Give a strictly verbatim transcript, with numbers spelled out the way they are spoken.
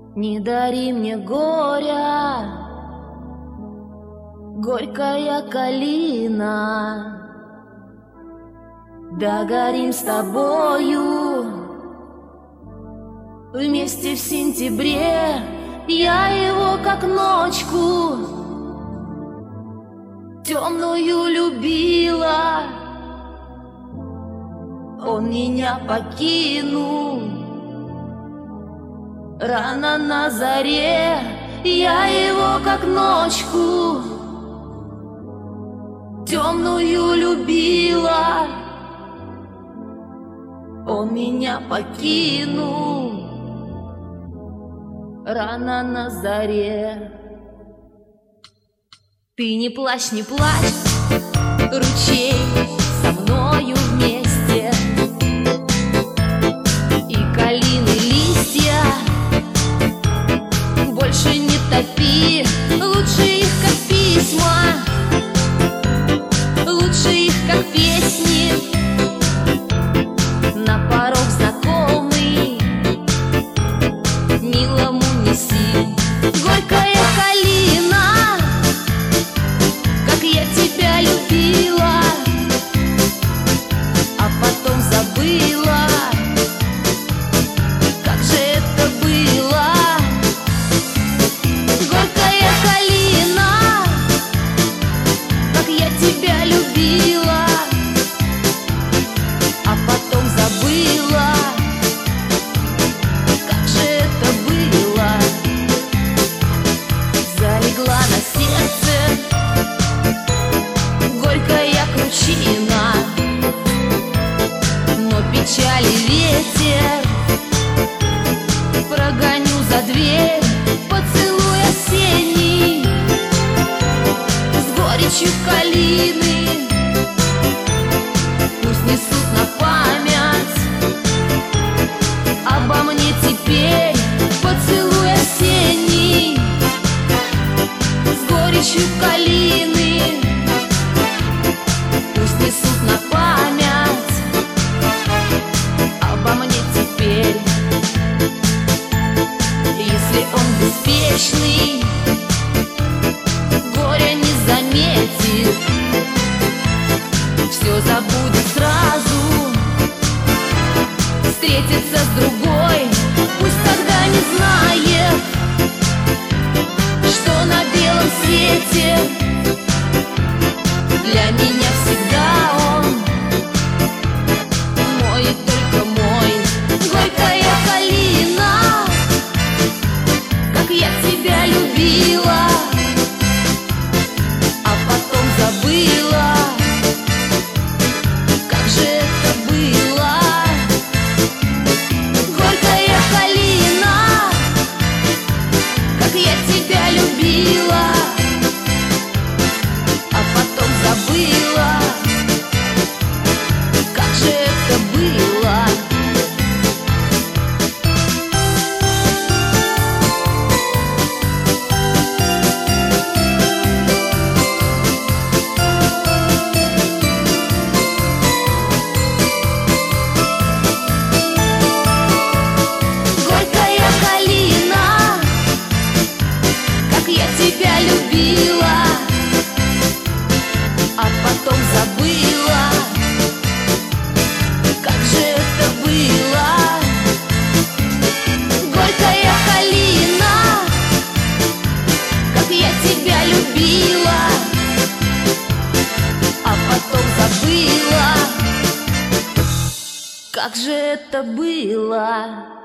Не дари мне горя, горькая калина. Догорим с тобою вместе в сентябре. Я его как ночку темную любила. Он меня покинул рано на заре. Я его как ночку темную любила. Он меня покинул рано на заре. Ты не плачь, не плачь, ручей со мною вместе. И калины листья больше не топи. Лучше их как письма, лучше их как песни. На порог знакомый милому неси. Горькая калина, как я тебя любила, а потом забыла. Как же это было? Горькая калина, как я тебя любила, а потом забыла. Как же это было? Залегла на сердце горькая кручина, но печали ветер прогоню за дверь. Поцелуй осенний с горечью калины пусть несут на память обо мне теперь. Поцелуй осенний с горечью калины пусть несут на память обо мне теперь. Если он беспечный, горя не заметит, все забудет сразу, встретится с другой. Пусть тогда не знает, что на белом свете для меня всегда он мой и только мой. Горькая калина, как я тебя любила, а потом забыла. Как же это было? Горькая калина, как я тебя любила, а потом забыла. Как же это было? Горькая калина, как я тебя любила, а потом забыла. Как же это было? Горькая калина, как я тебя любила, а потом забыла. Как же это было?